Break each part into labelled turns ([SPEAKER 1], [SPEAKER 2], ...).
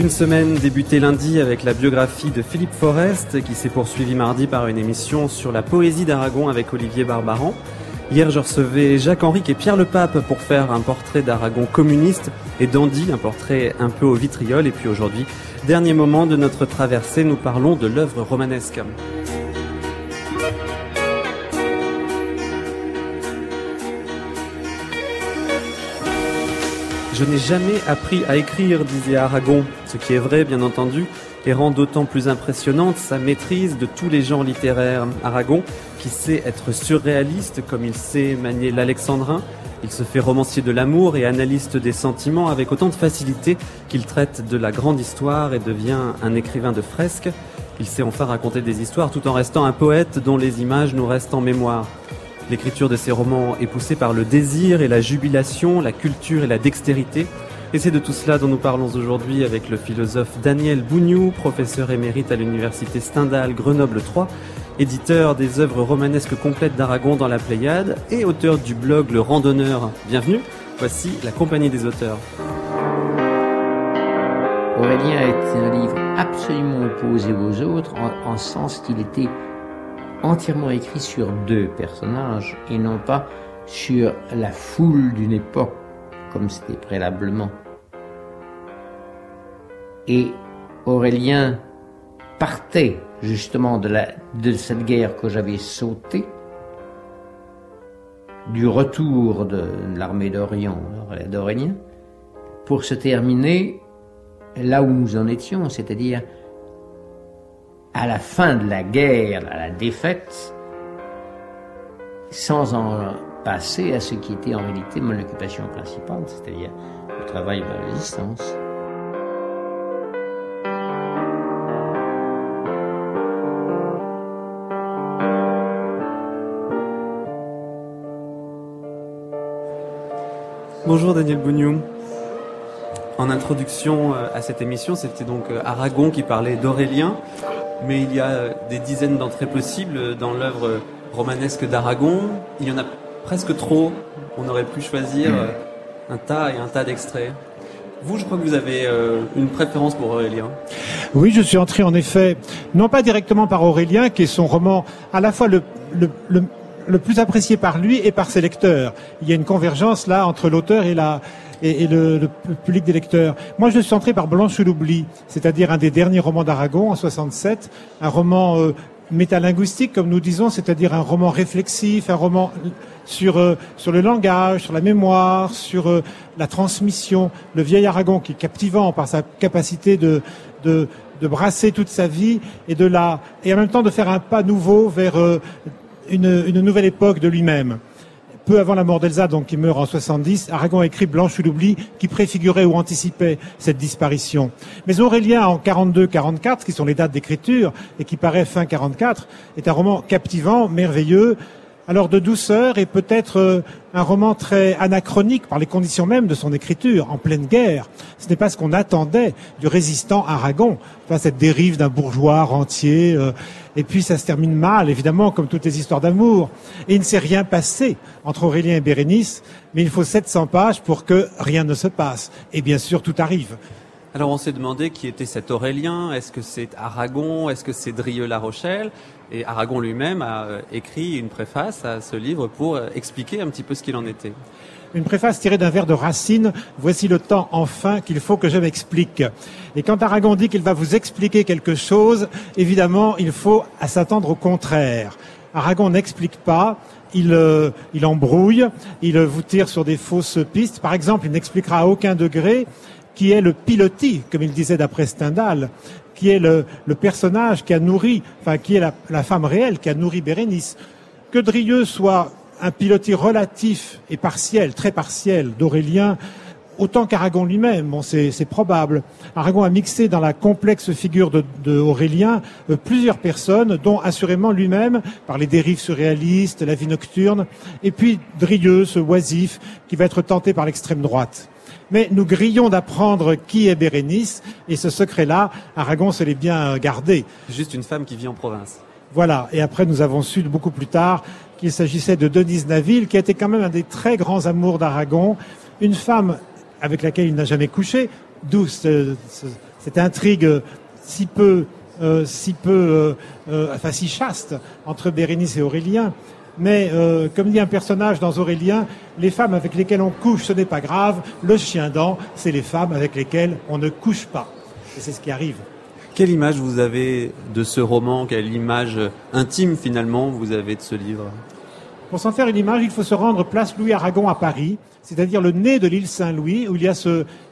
[SPEAKER 1] Une semaine débutée lundi avec la biographie de Philippe Forest qui s'est poursuivie mardi par une émission sur la poésie d'Aragon avec Olivier Barbaran. Hier, je recevais Jacques Henrique et Pierre Le Pape pour faire un portrait d'Aragon communiste et d'Andy, un portrait un peu au vitriol. Et puis aujourd'hui, dernier moment de notre traversée, nous parlons de l'œuvre romanesque. Je n'ai jamais appris à écrire, disait Aragon, ce qui est vrai, bien entendu, et rend d'autant plus impressionnante sa maîtrise de tous les genres littéraires. Aragon, qui sait être surréaliste comme il sait manier l'alexandrin, il se fait romancier de l'amour et analyste des sentiments avec autant de facilité qu'il traite de la grande histoire et devient un écrivain de fresques. Il sait enfin raconter des histoires tout en restant un poète dont les images nous restent en mémoire. L'écriture de ses romans est poussée par le désir et la jubilation, la culture et la dextérité. Et c'est de tout cela dont nous parlons aujourd'hui avec le philosophe Daniel Bougnoux, professeur émérite à l'université Stendhal Grenoble 3, éditeur des œuvres romanesques complètes d'Aragon dans la Pléiade et auteur du blog Le Randonneur. Bienvenue, voici la compagnie des auteurs.
[SPEAKER 2] Aurélien a été un livre absolument opposé aux autres, en sens qu'il était entièrement écrit sur deux personnages et non pas sur la foule d'une époque comme c'était préalablement. Et Aurélien partait justement de cette guerre que j'avais sautée, du retour de l'armée d'Orient, d'Aurélien, pour se terminer là où nous en étions, c'est-à-dire à la fin de la guerre, à la défaite, sans en passer à ce qui était en réalité mon occupation principale, c'est-à-dire le travail de la résistance.
[SPEAKER 1] Bonjour Daniel Bougnoux. En introduction à cette émission, c'était donc Aragon qui parlait d'Aurélien. Mais il y a des dizaines d'entrées possibles dans l'œuvre romanesque d'Aragon. Il y en a presque trop. On aurait pu choisir un tas et un tas d'extraits. Vous, je crois que vous avez une préférence pour Aurélien.
[SPEAKER 3] Oui, je suis entré en effet, non pas directement par Aurélien, qui est son roman à la fois le plus apprécié par lui et par ses lecteurs. Il y a une convergence là entre l'auteur et le public des lecteurs. Moi, je suis entré par Blanche ou l'oubli, c'est-à-dire un des derniers romans d'Aragon en 67, un roman métalinguistique, comme nous disons, c'est-à-dire un roman réflexif, un roman sur le langage, sur la mémoire, sur la transmission. Le vieil Aragon qui est captivant par sa capacité de brasser toute sa vie et en même temps de faire un pas nouveau vers une nouvelle époque de lui-même. Peu avant la mort d'Elsa, donc qui meurt en 70, Aragon a écrit Blanche ou l'oubli, qui préfigurait ou anticipait cette disparition. Mais Aurélien, en 42-44, qui sont les dates d'écriture, et qui paraît fin 44, est un roman captivant, merveilleux, alors de douceur et peut-être un roman très anachronique par les conditions même de son écriture, en pleine guerre. Ce n'est pas ce qu'on attendait du résistant Aragon, pas cette dérive d'un bourgeois rentier. Et puis ça se termine mal, évidemment, comme toutes les histoires d'amour. Et il ne s'est rien passé entre Aurélien et Bérénice, mais il faut 700 pages pour que rien ne se passe. Et bien sûr, tout arrive.
[SPEAKER 1] Alors on s'est demandé qui était cet Aurélien. Est-ce que c'est Aragon? Est-ce que c'est Drieux-La Rochelle? Et Aragon lui-même a écrit une préface à ce livre pour expliquer un petit peu ce qu'il en était.
[SPEAKER 3] Une préface tirée d'un vers de Racine. Voici le temps enfin qu'il faut que je m'explique. Et quand Aragon dit qu'il va vous expliquer quelque chose, évidemment, il faut s'attendre au contraire. Aragon n'explique pas. Il embrouille. Il vous tire sur des fausses pistes. Par exemple, il n'expliquera à aucun degré qui est le piloti, comme il disait d'après Stendhal, qui est le personnage qui a nourri, qui est la femme réelle qui a nourri Bérénice. Que Drieux soit un piloti relatif et partiel, très partiel d'Aurélien, autant qu'Aragon lui-même, bon, c'est probable. Aragon a mixé dans la complexe figure de Aurélien plusieurs personnes, dont assurément lui-même, par les dérives surréalistes, la vie nocturne, et puis Drieux, ce oisif, qui va être tenté par l'extrême droite. Mais nous grillons d'apprendre qui est Bérénice, et ce secret-là, Aragon se l'est bien gardé.
[SPEAKER 1] Juste une femme qui vit en province.
[SPEAKER 3] Voilà, et après nous avons su beaucoup plus tard qu'il s'agissait de Denise Naville, qui a été quand même un des très grands amours d'Aragon, une femme avec laquelle il n'a jamais couché, d'où cette intrigue si chaste entre Bérénice et Aurélien. Mais comme dit un personnage dans Aurélien, les femmes avec lesquelles on couche, ce n'est pas grave. Le chien-dent, c'est les femmes avec lesquelles on ne couche pas. Et c'est ce qui arrive.
[SPEAKER 1] Quelle image vous avez de ce roman? Quelle image intime, finalement, vous avez de ce livre?
[SPEAKER 3] Pour s'en faire une image, il faut se rendre place Louis Aragon à Paris, c'est-à-dire le nez de l'île Saint-Louis, où il y a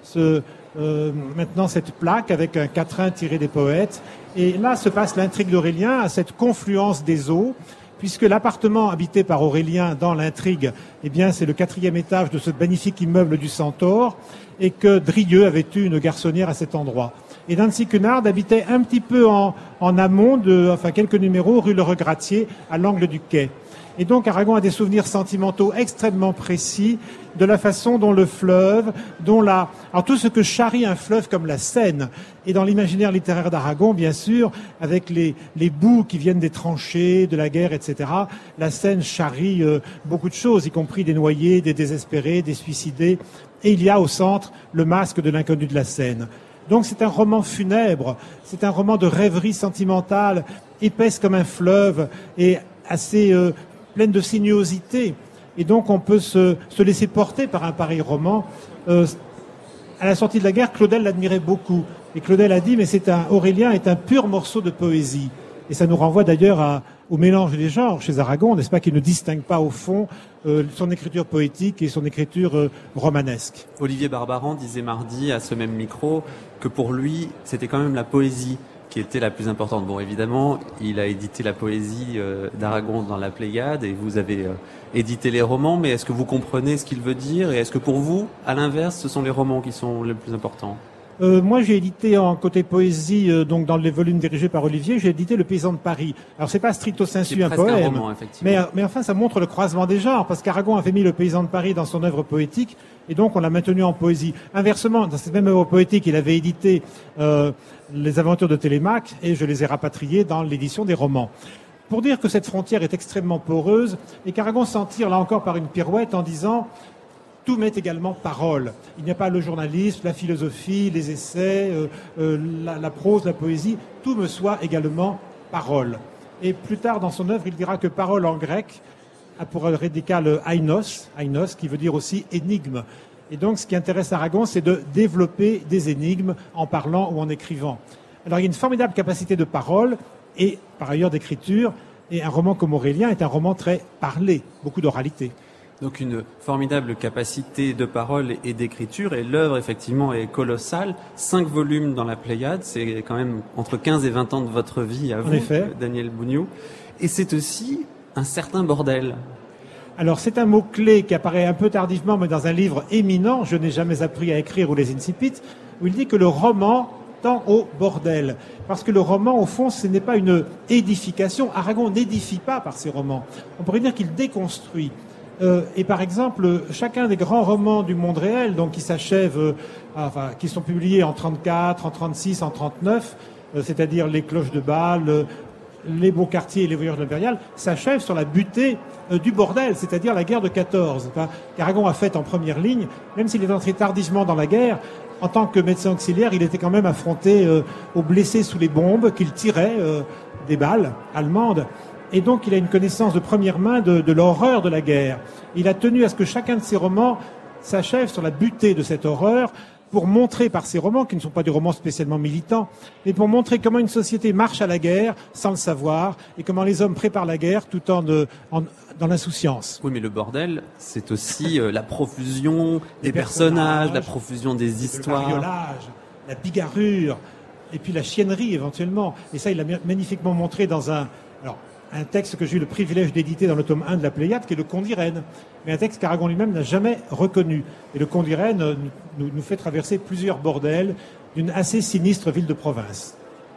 [SPEAKER 3] maintenant cette plaque avec un quatrain tiré des poètes. Et là se passe l'intrigue d'Aurélien à cette confluence des eaux, puisque l'appartement habité par Aurélien dans l'intrigue, eh bien, c'est le 4e étage de ce magnifique immeuble du Centaure, et que Drieux avait eu une garçonnière à cet endroit. Et Nancy Cunard habitait un petit peu en amont quelques numéros, rue Le Regratier, à l'angle du quai. Et donc Aragon a des souvenirs sentimentaux extrêmement précis de la façon dont le fleuve, alors tout ce que charrie un fleuve comme la Seine, et dans l'imaginaire littéraire d'Aragon, bien sûr, avec les boues qui viennent des tranchées, de la guerre, etc. La Seine charrie beaucoup de choses, y compris des noyés, des désespérés, des suicidés. Et il y a au centre le masque de l'inconnu de la Seine. Donc c'est un roman funèbre, c'est un roman de rêverie sentimentale, épaisse comme un fleuve et assez pleine de sinuosité. Et donc on peut se laisser porter par un pareil roman. À la sortie de la guerre, Claudel l'admirait beaucoup. Et Claudel a dit, mais Aurélien est un pur morceau de poésie. Et ça nous renvoie d'ailleurs au mélange des genres chez Aragon, n'est-ce pas, qui ne distingue pas au fond son écriture poétique et son écriture romanesque.
[SPEAKER 1] Olivier Barbaran disait mardi à ce même micro que pour lui, c'était quand même la poésie qui était la plus importante. Bon, évidemment, il a édité la poésie d'Aragon dans la Pléiade et vous avez édité les romans, mais est-ce que vous comprenez ce qu'il veut dire et est-ce que pour vous, à l'inverse, ce sont les romans qui sont les plus importants?
[SPEAKER 3] Moi, j'ai édité en côté poésie, donc dans les volumes dirigés par Olivier, j'ai édité Le Paysan de Paris. Alors, c'est pas stricto sensu un poème,
[SPEAKER 1] un roman,
[SPEAKER 3] mais enfin, ça montre le croisement des genres, parce qu'Aragon avait mis Le Paysan de Paris dans son œuvre poétique, et donc on l'a maintenu en poésie. Inversement, dans cette même œuvre poétique, il avait édité Les Aventures de Télémaque, et je les ai rapatriés dans l'édition des romans. Pour dire que cette frontière est extrêmement poreuse, et qu'Aragon s'en tire là encore par une pirouette en disant... Tout met également parole. Il n'y a pas le journalisme, la philosophie, les essais, la prose, la poésie. Tout me soit également parole. Et plus tard dans son œuvre, il dira que parole en grec a pour prédicat le ainos, qui veut dire aussi énigme. Et donc ce qui intéresse Aragon, c'est de développer des énigmes en parlant ou en écrivant. Alors il y a une formidable capacité de parole et par ailleurs d'écriture. Et un roman comme Aurélien est un roman très parlé, beaucoup d'oralité.
[SPEAKER 1] Donc une formidable capacité de parole et d'écriture, et l'œuvre effectivement est colossale. 5 volumes dans la Pléiade, c'est quand même entre 15 et 20 ans de votre vie à vous, Daniel Bougnoux. Et c'est aussi un certain bordel.
[SPEAKER 3] Alors c'est un mot-clé qui apparaît un peu tardivement, mais dans un livre éminent, Je n'ai jamais appris à écrire ou les incipits, où il dit que le roman tend au bordel. Parce que le roman, au fond, ce n'est pas une édification. Aragon n'édifie pas par ses romans. On pourrait dire qu'il déconstruit. Et par exemple, chacun des grands romans du monde réel, donc qui s'achèvent, qui sont publiés en 34, en 36, en 39, c'est-à-dire Les Cloches de Bâle, Les Beaux Quartiers et Les Voyages de l'Impérial, s'achèvent sur la butée du bordel, c'est-à-dire la guerre de 14. Qu'Aragon a faite en première ligne, même s'il est entré tardivement dans la guerre, en tant que médecin auxiliaire, il était quand même affronté aux blessés sous les bombes qu'il tirait des balles allemandes. Et donc, il a une connaissance de première main de l'horreur de la guerre. Il a tenu à ce que chacun de ses romans s'achève sur la butée de cette horreur pour montrer par ses romans, qui ne sont pas des romans spécialement militants, mais pour montrer comment une société marche à la guerre sans le savoir et comment les hommes préparent la guerre tout dans l'insouciance.
[SPEAKER 1] Oui, mais le bordel, c'est aussi la profusion des personnages, la profusion des histoires.
[SPEAKER 3] Le bariolage, la bigarrure, et puis la chiennerie éventuellement. Et ça, il l'a magnifiquement montré dans un texte que j'ai eu le privilège d'éditer dans le tome 1 de la Pléiade, qui est le Conte d'Irène. Mais un texte qu'Aragon lui-même n'a jamais reconnu. Et le Conte d'Irène nous fait traverser plusieurs bordels d'une assez sinistre ville de province.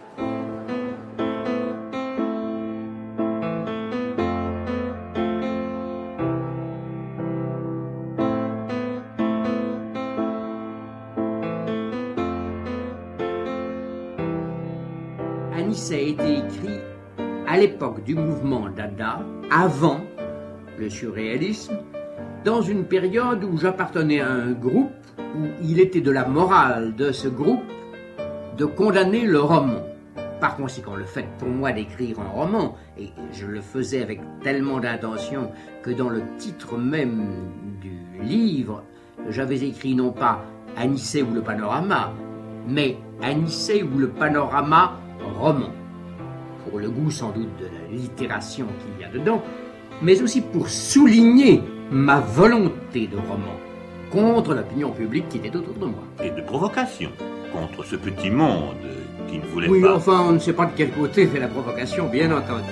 [SPEAKER 2] Anis a été écrit à l'époque du mouvement Dada, avant le surréalisme, dans une période où j'appartenais à un groupe, où il était de la morale de ce groupe de condamner le roman. Par conséquent, le fait pour moi d'écrire un roman, et je le faisais avec tellement d'intention que dans le titre même du livre, j'avais écrit non pas Anicet ou le panorama, mais Anicet ou le panorama roman. Pour le goût sans doute de la littération qu'il y a dedans, mais aussi pour souligner ma volonté de roman contre l'opinion publique qui était autour de moi.
[SPEAKER 4] Et de provocation contre ce petit monde qui ne voulait
[SPEAKER 2] oui,
[SPEAKER 4] pas...
[SPEAKER 2] Oui, enfin, on ne sait pas de quel côté fait la provocation, bien entendu.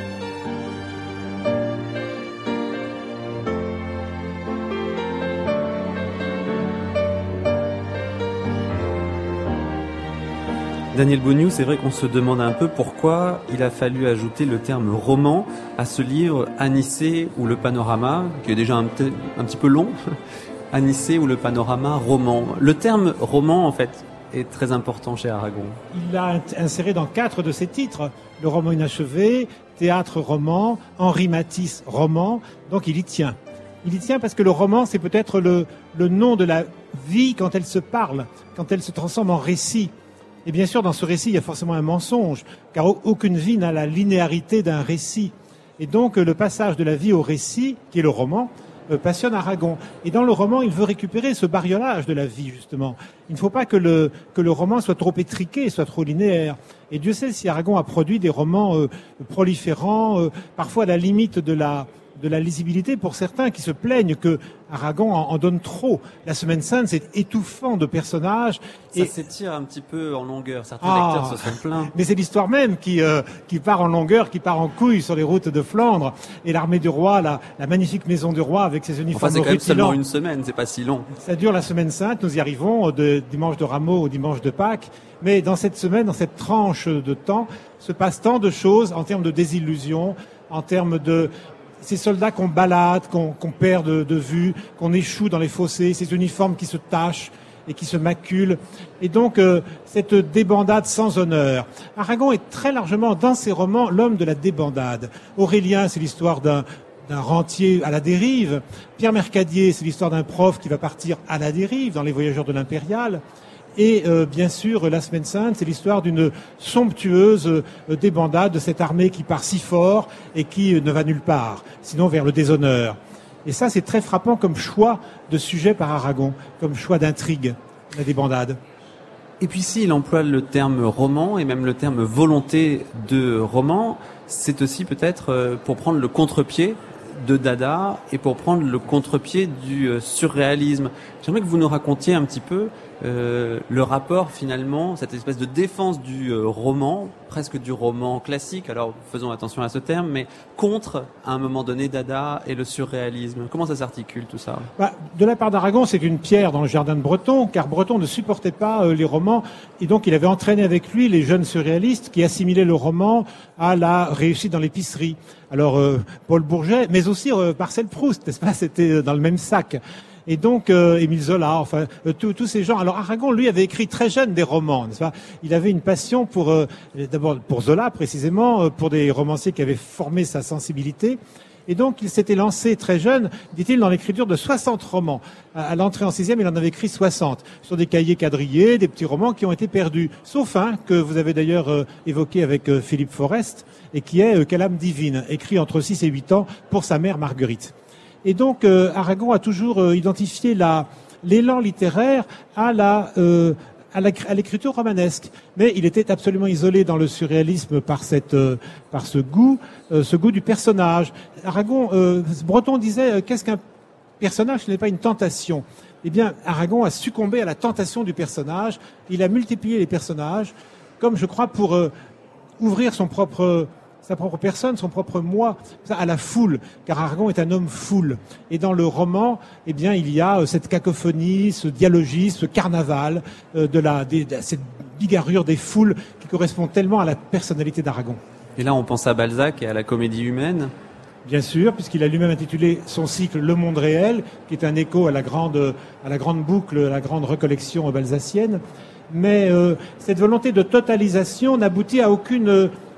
[SPEAKER 1] Daniel Bougnoux, c'est vrai qu'on se demande un peu pourquoi il a fallu ajouter le terme roman à ce livre Anicet ou le panorama, qui est déjà un petit peu long. Anicet ou le panorama roman. Le terme roman, en fait, est très important chez Aragon.
[SPEAKER 3] Il l'a inséré dans 4 de ses titres. Le roman inachevé, théâtre roman, Henri Matisse roman. Donc il y tient. Il y tient parce que le roman, c'est peut-être le nom de la vie quand elle se parle, quand elle se transforme en récit. Et bien sûr, dans ce récit, il y a forcément un mensonge, car aucune vie n'a la linéarité d'un récit. Et donc, le passage de la vie au récit, qui est le roman, passionne Aragon. Et dans le roman, il veut récupérer ce bariolage de la vie, justement. Il ne faut pas que le roman soit trop étriqué, soit trop linéaire. Et Dieu sait si Aragon a produit des romans proliférants, parfois à la limite de la lisibilité pour certains qui se plaignent que Aragon en donne trop. La Semaine Sainte, c'est étouffant de personnages.
[SPEAKER 1] Ça s'étire un petit peu en longueur. Certains lecteurs se sont plaints.
[SPEAKER 3] Mais c'est l'histoire même qui part en longueur, qui part en couille sur les routes de Flandre. Et l'armée du roi, la magnifique maison du roi avec ses uniformes
[SPEAKER 1] rutilants. Enfin, c'est quand même seulement une semaine, c'est pas si long.
[SPEAKER 3] Ça dure la Semaine Sainte, nous y arrivons, de dimanche de Rameau au dimanche de Pâques. Mais dans cette semaine, dans cette tranche de temps, se passe tant de choses en termes de désillusion, en termes de ces soldats qu'on balade, qu'on perd de vue, qu'on échoue dans les fossés, ces uniformes qui se tachent et qui se maculent. Et donc, cette débandade sans honneur. Aragon est très largement, dans ses romans, l'homme de la débandade. Aurélien, c'est l'histoire d'un rentier à la dérive. Pierre Mercadier, c'est l'histoire d'un prof qui va partir à la dérive dans Les Voyageurs de l'Impériale. Et bien sûr, la Semaine Sainte, c'est l'histoire d'une somptueuse débandade de cette armée qui part si fort et qui ne va nulle part, sinon vers le déshonneur. Et ça, c'est très frappant comme choix de sujet par Aragon, comme choix d'intrigue, la débandade.
[SPEAKER 1] Et puis s'il emploie le terme roman et même le terme volonté de roman, c'est aussi peut-être pour prendre le contre-pied de Dada et pour prendre le contre-pied du surréalisme. J'aimerais que vous nous racontiez un petit peu le rapport finalement, cette espèce de défense du roman, presque du roman classique, alors faisons attention à ce terme, mais contre, à un moment donné, Dada et le surréalisme. Comment ça s'articule tout ça ?
[SPEAKER 3] De la part d'Aragon, c'est une pierre dans le jardin de Breton, car Breton ne supportait pas les romans, et donc il avait entraîné avec lui les jeunes surréalistes qui assimilaient le roman à la réussite dans l'épicerie. Alors Paul Bourget, mais aussi Marcel Proust, n'est-ce pas ? C'était dans le même sac. Et donc Émile Zola, enfin tous ces gens. Alors Aragon, lui, avait écrit très jeune des romans, n'est-ce pas ? Il avait une passion pour d'abord pour Zola précisément, pour des romanciers qui avaient formé sa sensibilité. Et donc il s'était lancé très jeune, dit-il, dans l'écriture de 60 romans. À l'entrée en 6e, il en avait écrit 60 sur des cahiers quadrillés, des petits romans qui ont été perdus. Sauf un que vous avez d'ailleurs évoqué avec Philippe Forest et qui est Quelle âme divine, écrit entre 6 et 8 ans pour sa mère Marguerite. Et donc, Aragon a toujours identifié l'élan littéraire à l'écriture romanesque. Mais il était absolument isolé dans le surréalisme par ce goût du personnage. Aragon, Breton disait, qu'est-ce qu'un personnage? Ce n'est pas une tentation. Eh bien, Aragon a succombé à la tentation du personnage. Il a multiplié les personnages, comme je crois pour ouvrir sa propre personne, son propre moi, à la foule, car Aragon est un homme foule. Et dans le roman, eh bien, il y a cette cacophonie, ce dialogisme, ce carnaval, de cette bigarrure des foules qui correspond tellement à la personnalité d'Aragon.
[SPEAKER 1] Et là, on pense à Balzac et à la comédie humaine.
[SPEAKER 3] Bien sûr, puisqu'il a lui-même intitulé son cycle Le Monde réel, qui est un écho à la grande boucle, à la grande recollection balsacienne. Mais cette volonté de totalisation n'aboutit à aucune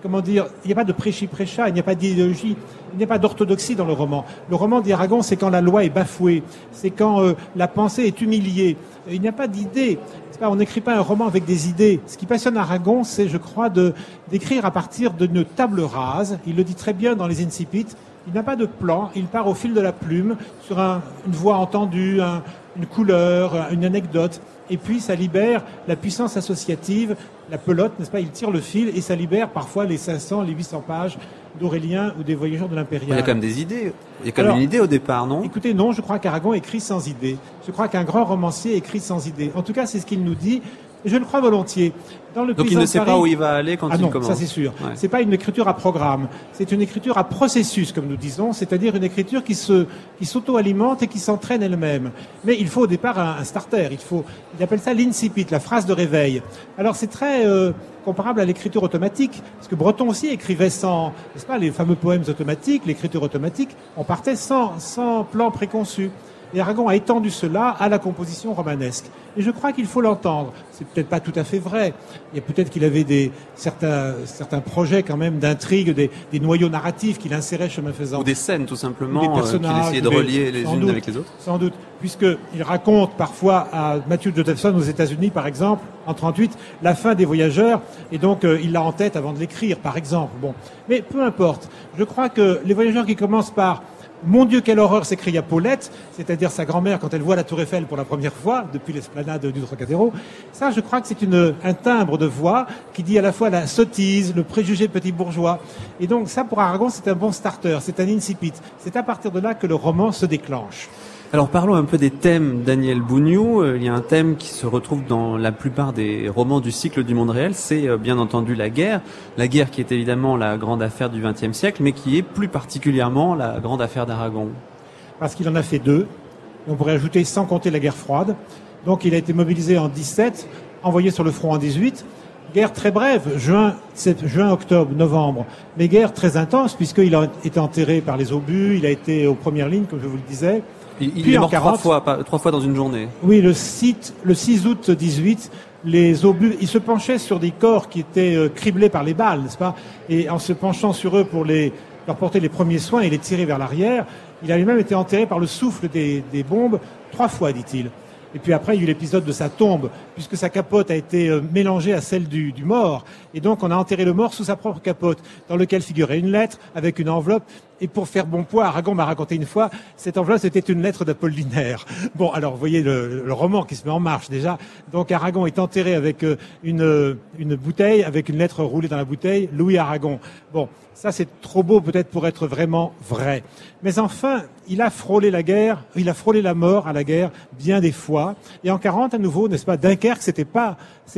[SPEAKER 3] comment dire, il n'y a pas de prêchi-prêcha, il n'y a pas d'idéologie, il n'y a pas d'orthodoxie dans le roman. Le roman d'Aragon, c'est quand la loi est bafouée, c'est quand la pensée est humiliée. Il n'y a pas d'idée. On n'écrit pas un roman avec des idées. Ce qui passionne Aragon, c'est, je crois, d'écrire à partir d'une table rase. Il le dit très bien dans les Incipits. Il n'a pas de plan, il part au fil de la plume, sur une voix entendue, une couleur, une anecdote. Et puis ça libère la puissance associative, la pelote, n'est-ce pas? Il tire le fil et ça libère parfois les 500, les 800 pages d'Aurélien ou des Voyageurs de l'Impérial.
[SPEAKER 1] Il y a quand même des idées. Il y a quand même une idée au départ, non?
[SPEAKER 3] Écoutez, non, je crois qu'Aragon écrit sans idée. Je crois qu'un grand romancier écrit sans idée. En tout cas, c'est ce qu'il nous dit. Je le crois volontiers.
[SPEAKER 1] Donc il ne sait pas où il va aller quand il commence.
[SPEAKER 3] Ça c'est sûr.
[SPEAKER 1] Ouais.
[SPEAKER 3] C'est pas une écriture à programme. C'est une écriture à processus, comme nous disons. C'est-à-dire une écriture qui s'auto-alimente et qui s'entraîne elle-même. Mais il faut au départ un starter. Il appelle ça l'incipit, la phrase de réveil. Alors c'est très comparable à l'écriture automatique, parce que Breton aussi écrivait sans, n'est-ce pas, les fameux poèmes automatiques, l'écriture automatique. On partait sans plan préconçu. Et Aragon a étendu cela à la composition romanesque. Et je crois qu'il faut l'entendre. C'est peut-être pas tout à fait vrai. Il y a peut-être qu'il avait certains projets quand même d'intrigue, des noyaux narratifs qu'il insérait chemin faisant.
[SPEAKER 1] Ou des scènes tout simplement,
[SPEAKER 3] des personnages,
[SPEAKER 1] qu'il essayait de relier les unes avec les autres.
[SPEAKER 3] Sans doute. Puisqu'il raconte parfois à Matthew Josephson aux États-Unis, par exemple, en 1938, la fin des Voyageurs. Et donc, il l'a en tête avant de l'écrire, par exemple. Bon. Mais peu importe. Je crois que les Voyageurs qui commencent par Mon Dieu, quelle horreur, s'écria Paulette, c'est-à-dire sa grand-mère quand elle voit la Tour Eiffel pour la première fois, depuis l'esplanade du Trocadéro. Ça, je crois que c'est un timbre de voix qui dit à la fois la sottise, le préjugé petit bourgeois. Et donc, ça, pour Aragon, c'est un bon starter, c'est un incipit. C'est à partir de là que le roman se déclenche.
[SPEAKER 1] Alors parlons un peu des thèmes Daniel Bougnoux. Il y a un thème qui se retrouve dans la plupart des romans du cycle du monde réel, c'est bien entendu la guerre. La guerre qui est évidemment la grande affaire du XXe siècle, mais qui est plus particulièrement la grande affaire d'Aragon.
[SPEAKER 3] Parce qu'il en a fait deux. On pourrait ajouter sans compter la guerre froide. Donc il a été mobilisé en 17, envoyé sur le front en 18. Guerre très brève, juin, octobre, novembre, mais guerre très intense puisqu'il a été enterré par les obus, il a été aux premières lignes, comme je vous le disais.
[SPEAKER 1] Il est mort 3 fois dans une journée.
[SPEAKER 3] Oui, le 6 août 18, les obus, ils se penchaient sur des corps qui étaient criblés par les balles, n'est-ce pas? Et en se penchant sur eux pour leur porter les premiers soins et les tirer vers l'arrière, il a lui-même été enterré par le souffle des bombes 3 fois, dit-il. Et puis après, il y a eu l'épisode de sa tombe, puisque sa capote a été mélangée à celle du mort. Et donc, on a enterré le mort sous sa propre capote, dans lequel figurait une lettre avec une enveloppe. Et pour faire bon poids, Aragon m'a raconté une fois, cette enveloppe, c'était une lettre d'Apollinaire. Bon, alors, vous voyez le roman qui se met en marche déjà. Donc, Aragon est enterré avec une bouteille, avec une lettre roulée dans la bouteille, Louis Aragon. Bon, ça, c'est trop beau peut-être pour être vraiment vrai. Mais enfin, il a frôlé la guerre, il a frôlé la mort à la guerre bien des fois. Et en 40, à nouveau, n'est-ce pas, Dunkerque, c'était pas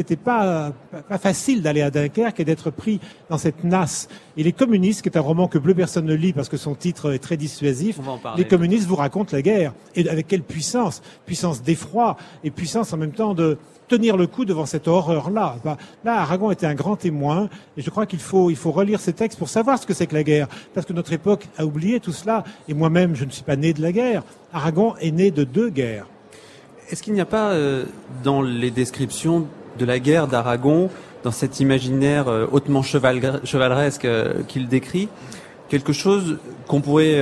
[SPEAKER 3] facile d'aller à Dunkerque et d'être pris dans cette nasse. Et Les Communistes, qui est un roman que plus personne ne lit parce que son titre est très dissuasif, Les Communistes vous racontent la guerre. Et avec quelle puissance? Puissance d'effroi et puissance en même temps de tenir le coup devant cette horreur-là. Là, Aragon était un grand témoin, et je crois qu'il faut relire ces textes pour savoir ce que c'est que la guerre, parce que notre époque a oublié tout cela, et moi-même, je ne suis pas né de la guerre. Aragon est né de 2 guerres.
[SPEAKER 1] Est-ce qu'il n'y a pas, dans les descriptions de la guerre d'Aragon, dans cet imaginaire hautement chevaleresque qu'il décrit, quelque chose qu'on pourrait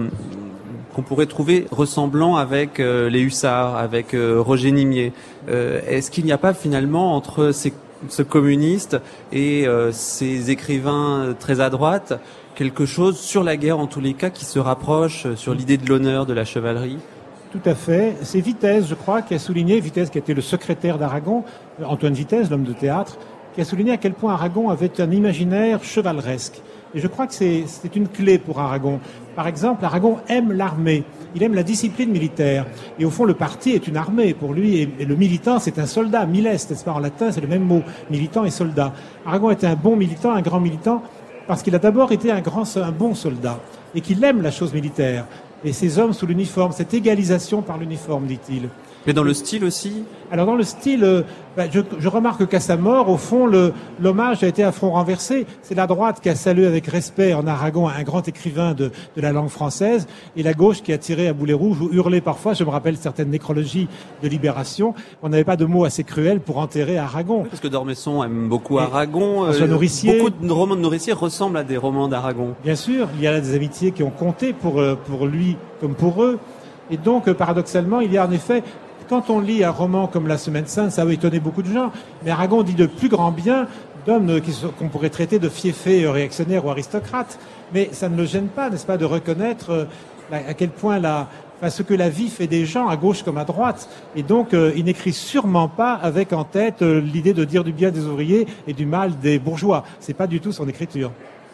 [SPEAKER 1] trouver ressemblant avec les hussards, avec Roger Nimier. Est-ce qu'il n'y a pas finalement entre ce communiste et ces écrivains très à droite quelque chose sur la guerre en tous les cas qui se rapproche sur l'idée de l'honneur, de la chevalerie?
[SPEAKER 3] Tout à fait. C'est Vitesse, je crois, qui a souligné, Vitesse qui a été le secrétaire d'Aragon, Antoine Vitesse, l'homme de théâtre, qui a souligné à quel point Aragon avait un imaginaire chevaleresque. Et je crois que c'est une clé pour Aragon. Par exemple, Aragon aime l'armée. Il aime la discipline militaire. Et au fond, le parti est une armée pour lui. Et le militant, c'est un soldat. Miles, n'est-ce pas? En latin, c'est le même mot. Militant et soldat. Aragon était un bon militant, un grand militant, parce qu'il a d'abord été un bon soldat. Et qu'il aime la chose militaire. et ces hommes sous l'uniforme, cette égalisation par l'uniforme, dit-il.
[SPEAKER 1] Mais dans le style aussi?
[SPEAKER 3] Alors dans le style, je remarque qu'à sa mort, au fond, l'hommage a été à front renversé. C'est la droite qui a salué avec respect en Aragon un grand écrivain de la langue française, et la gauche qui a tiré à boulet rouge ou hurlé parfois. Je me rappelle certaines nécrologies de Libération. On n'avait pas de mots assez cruels pour enterrer Aragon.
[SPEAKER 1] Parce que D'Ormesson aime beaucoup Aragon.
[SPEAKER 3] François Nourricier.
[SPEAKER 1] Beaucoup de romans de Nourricier ressemblent à des romans d'Aragon.
[SPEAKER 3] Bien sûr, il y a des amitiés qui ont compté pour lui comme pour eux. Et donc, paradoxalement, il y a en effet... Quand on lit un roman comme La Semaine Sainte, ça va étonner beaucoup de gens. Mais Aragon dit de plus grand bien d'hommes qu'on pourrait traiter de fiefés, réactionnaires ou aristocrates. Mais ça ne le gêne pas, n'est-ce pas, de reconnaître à quel point ce que la vie fait des gens, à gauche comme à droite. Et donc, il n'écrit sûrement pas avec en tête l'idée de dire du bien des ouvriers et du mal des bourgeois. C'est pas du tout son écriture.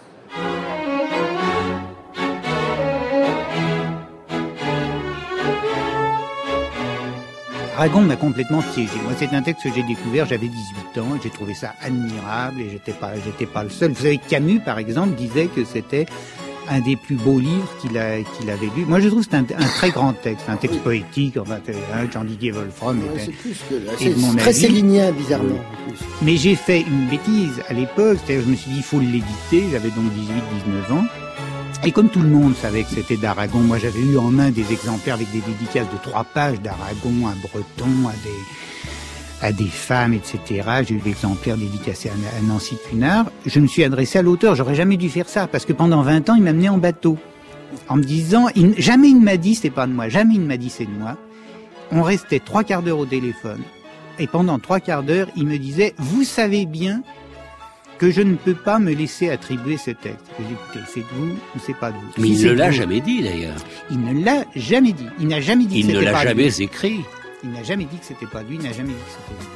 [SPEAKER 5] Aragon m'a complètement piégé. Moi, c'est un texte que j'ai découvert, j'avais 18 ans, et j'ai trouvé ça admirable, et j'étais pas le seul. Vous savez, Camus, par exemple, disait que c'était un des plus beaux livres qu'il avait lu. Moi, je trouve que c'est un très grand texte, un texte poétique, enfin, Jean-Didier Wolfram
[SPEAKER 6] c'est plus que là, c'est très célinien, bizarrement.
[SPEAKER 5] Mais j'ai fait une bêtise à l'époque, c'est-à-dire, je me suis dit, il faut l'éditer, j'avais donc 18-19 ans. Et comme tout le monde savait que c'était d'Aragon, moi j'avais eu en main des exemplaires avec des dédicaces de 3 pages d'Aragon, à Breton, à des femmes, etc. J'ai eu l'exemplaire dédicacé à Nancy Cunard. Je me suis adressé à l'auteur. J'aurais jamais dû faire ça parce que pendant 20 ans, il m'a mené en bateau. En me disant, jamais il m'a dit c'est pas de moi, jamais il m'a dit c'est de moi. On restait 3 quarts d'heure au téléphone. Et pendant 3 quarts d'heure, il me disait, vous savez bien que je ne peux pas me laisser attribuer ce texte. J'ai dit, écoutez, c'est de vous ou c'est pas de vous.
[SPEAKER 7] Mais il ne l'a jamais dit, d'ailleurs.
[SPEAKER 5] Il ne l'a jamais dit. Il n'a jamais dit que c'était pas lui.
[SPEAKER 7] Il ne l'a jamais écrit.
[SPEAKER 5] Il n'a jamais dit que c'était pas lui, il n'a jamais dit que c'était lui.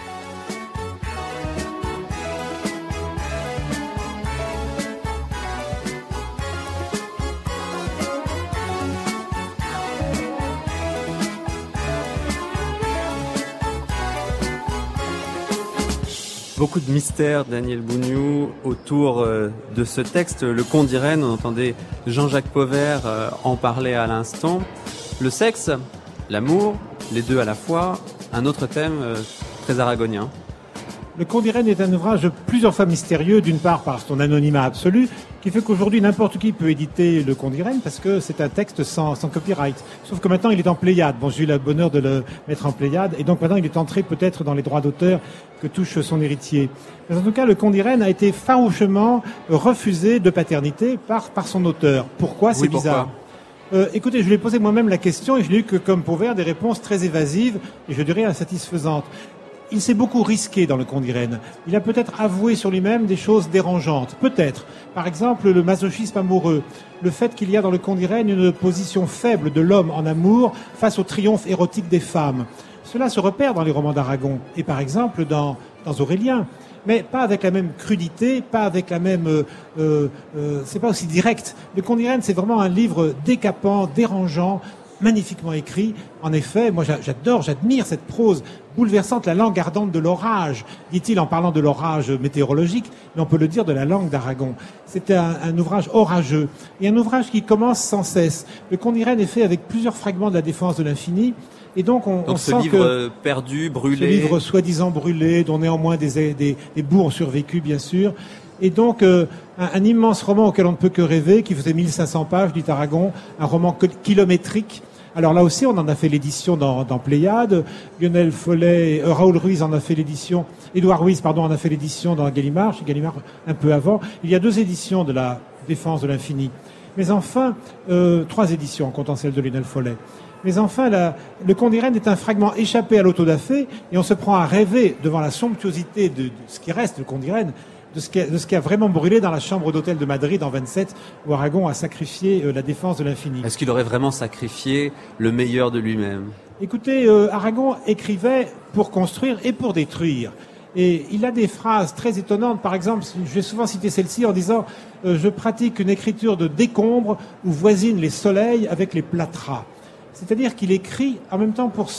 [SPEAKER 1] Beaucoup de mystères, Daniel Bougnoux, autour de ce texte. Le Conte d'Irène, on entendait Jean-Jacques Pauvert en parler à l'instant. Le sexe, l'amour, les deux à la fois, un autre thème très aragonien.
[SPEAKER 3] Le Conte d'Irène est un ouvrage plusieurs fois mystérieux, d'une part par son anonymat absolu, qui fait qu'aujourd'hui n'importe qui peut éditer le Conte d'Irène parce que c'est un texte sans copyright. Sauf que maintenant il est en Pléiade. Bon, j'ai eu le bonheur de le mettre en Pléiade et donc maintenant il est entré peut-être dans les droits d'auteur que touche son héritier. Mais en tout cas, le Conte d'Irène a été farouchement refusé de paternité par son auteur. Pourquoi? C'est bizarre. Écoutez, je lui ai posé moi-même la question et je n'ai eu que comme Pauvert des réponses très évasives et je dirais insatisfaisantes. Il s'est beaucoup risqué dans le Conte d'Irène. Il a peut-être avoué sur lui-même des choses dérangeantes. Peut-être. Par exemple, le masochisme amoureux. Le fait qu'il y a dans le Conte d'Irène une position faible de l'homme en amour face au triomphe érotique des femmes. Cela se repère dans les romans d'Aragon. Et par exemple, dans Aurélien. Mais pas avec la même crudité, pas avec la même... c'est pas aussi direct. Le Conte d'Irène, c'est vraiment un livre décapant, dérangeant, magnifiquement écrit. En effet, moi j'admire cette prose bouleversante, la langue ardente de l'orage, dit-il en parlant de l'orage météorologique, mais on peut le dire de la langue d'Aragon. C'était un ouvrage orageux, et un ouvrage qui commence sans cesse. Le Conte d'Irène est fait avec plusieurs fragments de la défense de l'infini, et donc on
[SPEAKER 1] ce
[SPEAKER 3] sent
[SPEAKER 1] livre perdu, brûlé...
[SPEAKER 3] Ce livre soi-disant brûlé, dont néanmoins des bouts ont survécu, bien sûr. Et donc, un immense roman auquel on ne peut que rêver, qui faisait 1500 pages, dit Aragon, un roman kilométrique. Alors là aussi, on en a fait l'édition dans Pléiade. Lionel Follet, Raoul Ruiz en a fait l'édition. Édouard Ruiz, en a fait l'édition dans Gallimard, chez Gallimard un peu avant. Il y a 2 éditions de la Défense de l'infini. Mais enfin, 3 éditions, en comptant celle de Lionel Follet. Mais enfin, le Conte d'Irène est un fragment échappé à l'autodafé, et on se prend à rêver devant la somptuosité de ce qui reste le Conte d'Irène, de ce qui a vraiment brûlé dans la chambre d'hôtel de Madrid en 27, où Aragon a sacrifié la défense de l'infini.
[SPEAKER 1] Est-ce qu'il aurait vraiment sacrifié le meilleur de lui-même?
[SPEAKER 3] Écoutez, Aragon écrivait pour construire et pour détruire. Et il a des phrases très étonnantes. Par exemple, je vais souvent citer celle-ci en disant « Je pratique une écriture de décombre où voisinent les soleils avec les plâtras ». C'est-à-dire qu'il écrit en même temps pour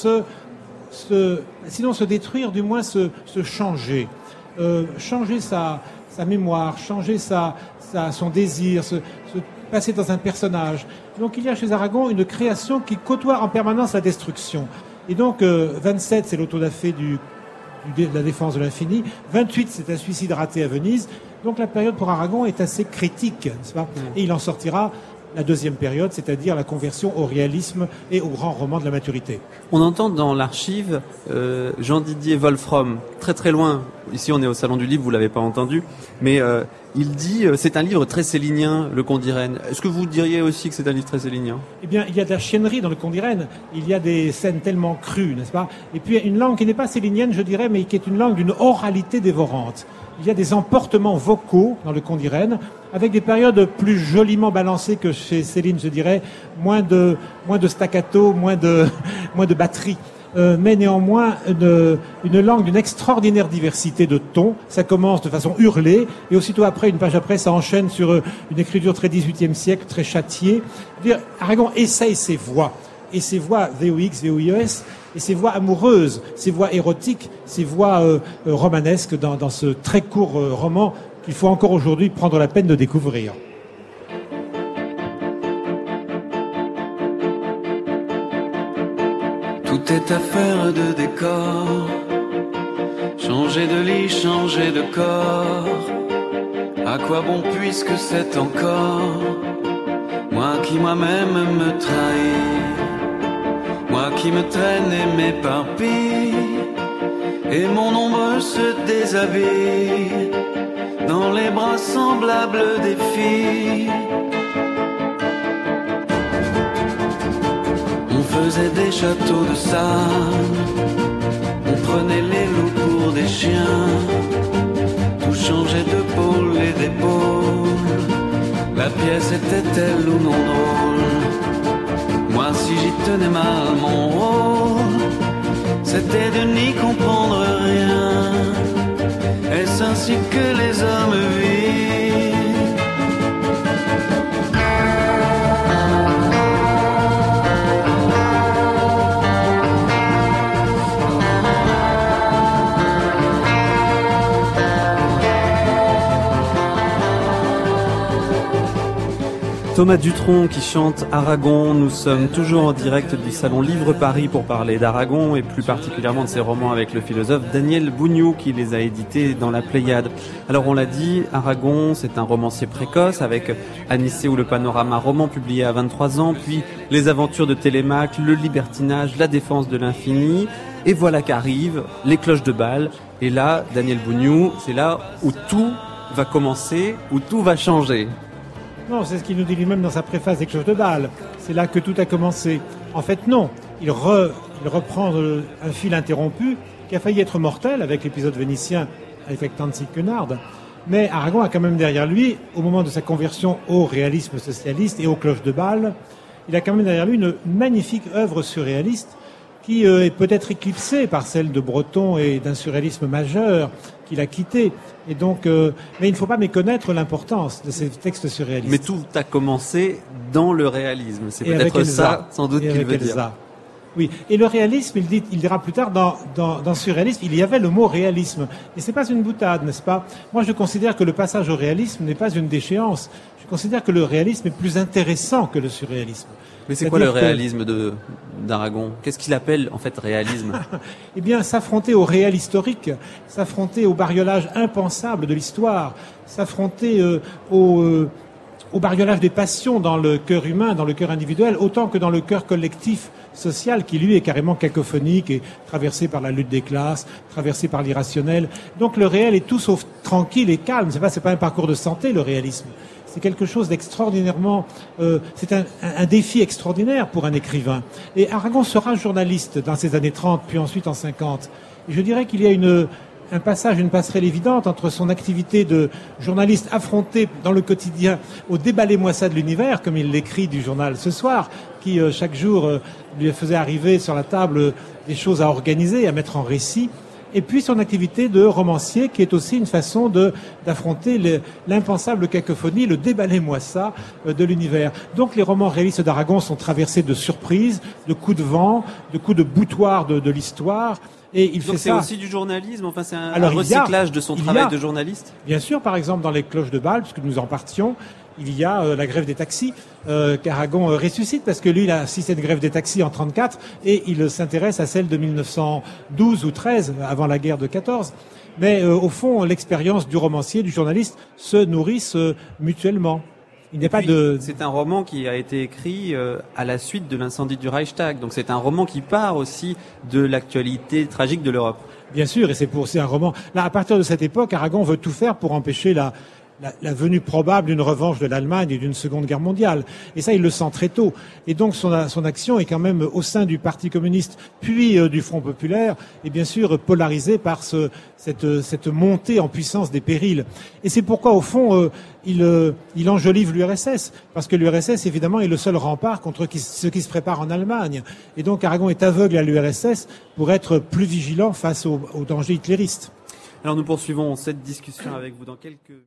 [SPEAKER 3] sinon se détruire, du moins se changer. Changer sa mémoire, changer son désir, passer dans un personnage. Donc il y a chez Aragon une création qui côtoie en permanence la destruction. Et donc 27, c'est l'autodafé de la défense de l'infini. 28, c'est un suicide raté à Venise. Donc la période pour Aragon est assez critique, n'est-ce pas ? Et il en sortira la deuxième période, c'est-à-dire la conversion au réalisme et au grand roman de la maturité.
[SPEAKER 1] On entend dans l'archive Jean-Didier Wolfrom, très très loin. Ici, on est au Salon du Livre, vous l'avez pas entendu, mais il dit c'est un livre très célinien, Le Conte d'Irène. Est-ce que vous diriez aussi que c'est un livre très célinien ?
[SPEAKER 3] Eh bien, il y a de la chiennerie dans Le Conte d'Irène. Il y a des scènes tellement crues, n'est-ce pas ? Et puis une langue qui n'est pas célinienne, je dirais, mais qui est une langue d'une oralité dévorante. Il y a des emportements vocaux dans Le Conte d'Irène, avec des périodes plus joliment balancées que chez Céline, je dirais, moins de staccato, moins de batterie. Mais néanmoins une langue d'une extraordinaire diversité de tons. Ça commence de façon hurlée, et aussitôt après, une page après, ça enchaîne sur une écriture très 18e siècle, très châtiée. Aragon essaye ses voix, et ses voix VOX, VOIES, et ses voix amoureuses, ses voix érotiques, ses voix romanesques dans ce très court roman qu'il faut encore aujourd'hui prendre la peine de découvrir.
[SPEAKER 8] Tout est affaire de décor, changer de lit, changer de corps. À quoi bon puisque c'est encore moi qui moi-même me trahis, moi qui me traîne et m'éparpille, et mon ombre se déshabille dans les bras semblables des filles. On faisait des châteaux de sable, on prenait les loups pour des chiens, tout changeait de pôle et d'épaule, la pièce était-elle ou non drôle. Moi si j'y tenais mal mon rôle, c'était de n'y comprendre rien. Est-ce ainsi que les hommes vivent?
[SPEAKER 1] Thomas Dutronc qui chante Aragon. Nous sommes toujours en direct du Salon Livre Paris pour parler d'Aragon et plus particulièrement de ses romans avec le philosophe Daniel Bougnoux qui les a édités dans la Pléiade. Alors on l'a dit, Aragon c'est un romancier précoce avec Anicet ou le Panorama, roman publié à 23 ans, puis Les Aventures de Télémaque, Le Libertinage, La Défense de l'Infini, et voilà qu'arrive Les Cloches de Bâle. Et là, Daniel Bougnoux, c'est là où tout va commencer, où tout va changer.
[SPEAKER 3] Non, c'est ce qu'il nous dit lui-même dans sa préface des Cloches de Bâle. C'est là que tout a commencé. En fait, non. Il reprend un fil interrompu qui a failli être mortel avec l'épisode vénitien avec Tanzi Quenard. Mais Aragon a quand même derrière lui, au moment de sa conversion au réalisme socialiste et aux Cloches de Bâle, il a quand même derrière lui une magnifique œuvre surréaliste qui est peut-être éclipsée par celle de Breton et d'un surréalisme majeur qu'il a quitté. Et donc, mais il ne faut pas méconnaître l'importance de ces textes surréalistes.
[SPEAKER 1] Mais tout a commencé dans le réalisme. C'est peut-être ça, sans doute, qu'il veut dire.
[SPEAKER 3] Oui. Et le réalisme, il dira plus tard, dans surréalisme, il y avait le mot réalisme. Et c'est pas une boutade, n'est-ce pas? Moi, je considère que le passage au réalisme n'est pas une déchéance. Je considère que le réalisme est plus intéressant que le surréalisme.
[SPEAKER 1] Mais c'est quoi le réalisme d'Aragon? Qu'est-ce qu'il appelle en fait réalisme?
[SPEAKER 3] Eh bien, s'affronter au réel historique, s'affronter au bariolage impensable de l'histoire, s'affronter au bariolage des passions dans le cœur humain, dans le cœur individuel, autant que dans le cœur collectif social qui, lui, est carrément cacophonique et traversé par la lutte des classes, traversé par l'irrationnel. Donc le réel est tout sauf tranquille et calme. C'est pas un parcours de santé, le réalisme. C'est quelque chose d'extraordinairement... c'est un défi extraordinaire pour un écrivain. Et Aragon sera journaliste dans ces années 30, puis ensuite en 50. Et je dirais qu'il y a une passerelle évidente entre son activité de journaliste affronté dans le quotidien au déballez-moi ça de l'univers, comme il l'écrit du journal Ce Soir, qui chaque jour lui faisait arriver sur la table des choses à organiser, à mettre en récit. Et puis son activité de romancier, qui est aussi une façon d'affronter l'impensable cacophonie, le déballez-moi ça de l'univers. Donc les romans réalistes d'Aragon sont traversés de surprises, de coups de vent, de coups de boutoir de l'histoire. Et il fait
[SPEAKER 1] c'est
[SPEAKER 3] ça.
[SPEAKER 1] aussi du journalisme, enfin c'est un recyclage de son travail de journaliste.
[SPEAKER 3] Bien sûr, par exemple dans Les Cloches de Bâle, puisque nous en partions, il y a la grève des taxis qu'Aragon ressuscite, parce que lui, il a assisté à une grève des taxis en 1934 et il s'intéresse à celle de 1912 ou 13, avant la guerre de 14. Mais au fond, l'expérience du romancier, du journaliste, se nourrissent mutuellement. Il n'y a pas de...
[SPEAKER 1] C'est un roman qui a été écrit à la suite de l'incendie du Reichstag. Donc c'est un roman qui part aussi de l'actualité tragique de l'Europe.
[SPEAKER 3] Bien sûr, et c'est un roman. Là, à partir de cette époque, Aragon veut tout faire pour empêcher la venue probable d'une revanche de l'Allemagne et d'une seconde guerre mondiale. Et ça, il le sent très tôt. Et donc, son action est quand même au sein du Parti communiste, puis du Front populaire, et bien sûr polarisée par cette montée en puissance des périls. Et c'est pourquoi, au fond, il enjolive l'URSS, parce que l'URSS, évidemment, est le seul rempart contre ce qui se prépare en Allemagne. Et donc, Aragon est aveugle à l'URSS pour être plus vigilant face aux dangers hitléristes.
[SPEAKER 1] Alors, nous poursuivons cette discussion avec vous dans quelques...